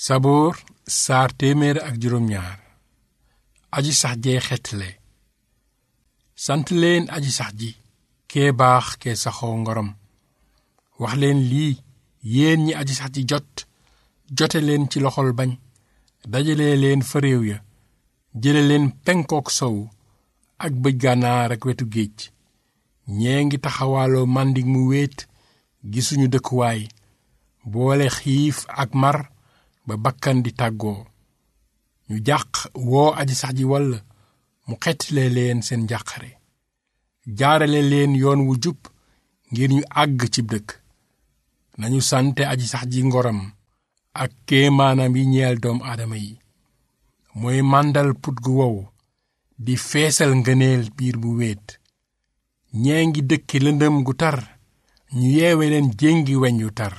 saboor saar téeméer ak juróom ñaar. aji sax jee xetle. sant leen aji sax ji kee baax kee saxoo ngorom. wax leen lii yéen ñi aji sax ji jote leen ci loxol bañ. dajale leen fa réew ya jële leen penkook sow ak bëj gànnaar ak wetu géej. ñee ngi taxawaaloo màndig mu wéet gisuñu dëkkuwaay boole xiif ak mar ba bakkan di tàggoo. ñu jàq woo aji sax ji walla mu xettile leen seen njàqare. jaarale leen yoon wu jub ngir ñu àgg cib dëkk. nañu sante aji sax ji ngoram ak kéemaanam yi ñeel doom aadama yi. mooy màndal put gu wow di feesal ngëneel biir bu wéet. ñee ngi dëkki lëndëm gu tar ñu yeewe leen jéngi weñ yu tar.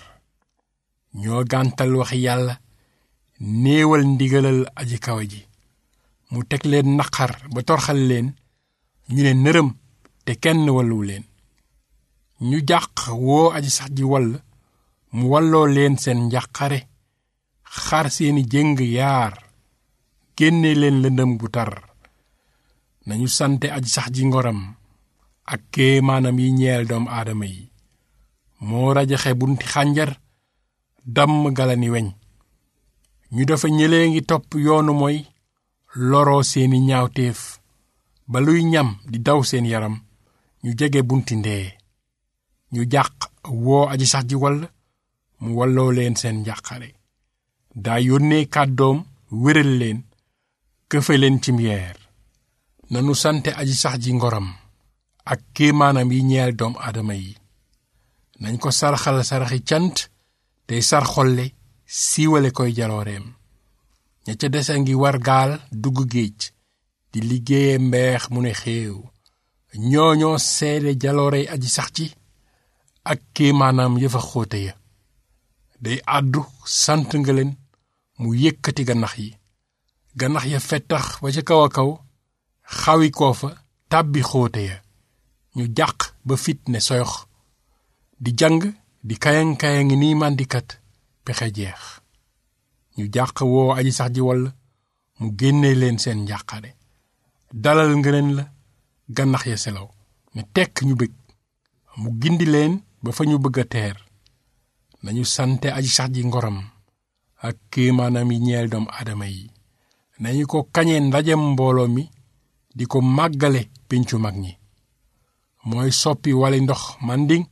ñoo gàntal waxi yàlla néewal ndigalal aji kawe ji. mu teg leen naqar ba torxal leen ñu ne nërëm te kenn wallu leen. ñu jàq woo aji sax ji wall mu walloo leen seen njàqare. xar seeni jéng yaar génne leen lëndëm gu tar. nañu sante aji sax ji ngoram ak kéemaanam yi ñeel doom aadama yi. moo rajaxe bunti xànjar damm galani weñ. ñu dafa ñëlee ngi topp yoonu mooy loroo seeni ñaawteef ba luy ñam di daw seen yaram ñu jege bunti ndee. ñu jàq woo aji sax ji wall mu walloo leen seen njàqare. daa yónnee kàddoom wéral leen këfe leen cim yeer. nanu sante aji sax ji ngoram ak kéemaanam yi ñeel doom aadama yi. nañ ko sarxal saraxi cant tey sar xolle siiwale koy jalooreem. ña ca desa ngi war gaal dugg géej di liggéeye mbeex mu ne xéew. ñooñoo seede jaloorey aji sax ji ak kéemaanam yëfa xóote ya. day àddu sant nga leen mu yëkkati gannax yi. gannax ya fettax ba ca kaw a kaw xawi koo fa tàbbi xóote ya. ñu jàq ba fit ne soyox di jàng di kayang-kayangi nii màndikat pexe jeex. ñu jàq woo aji sax ji walla mu génne leen seen njàqare. dalal ngëneen la gannax ya selaw ne tekk ñu bég. mu gindi leen ba fa ñu bëgg a teer. nañu sante aji sax ji ngoram ak kéemaanam yi ñeel doom aadama yi. nañu ko kañee ndajem mbooloo mi di ko màggale péncu mag ñi. mooy soppi wali ndox mànding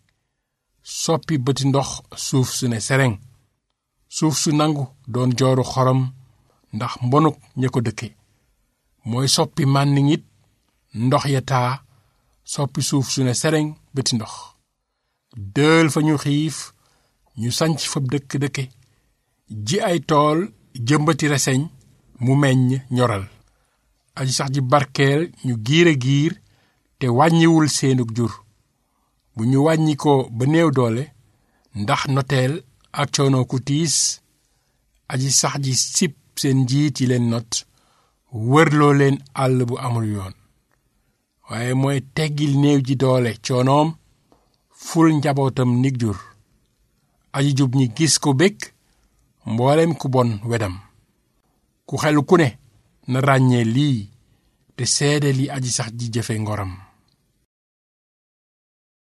soppi bëti ndox suuf su ne sereng. suuf su nangu doon jooru xorom ndax mbonuk ña ko dëkke. mooy soppi mànding it ndox ya taa soppi suuf su ne sereng bëti ndox. dël fa ñu xiif ñu sanc fa dëkke. ji ay tool jëmbati reseñ mu meññ ñoral. aji sax ji barkeel ñu giir te wàññiwul seenug jur. bu ñu wàññi ko ba néew doole ndax noteel ak coono ku tiis. aji sax ji sip seen njiit yi leen not wërloo leen àll bu amul yoon. waaye mooy teggil néew ji doole coonoom ful njabootam nig jur. aji jub ñi gis ko bég mboolem ku bon wedam. ku xelu ku ne na ràññee lii te seede li aji sax ji jëfe ngoram.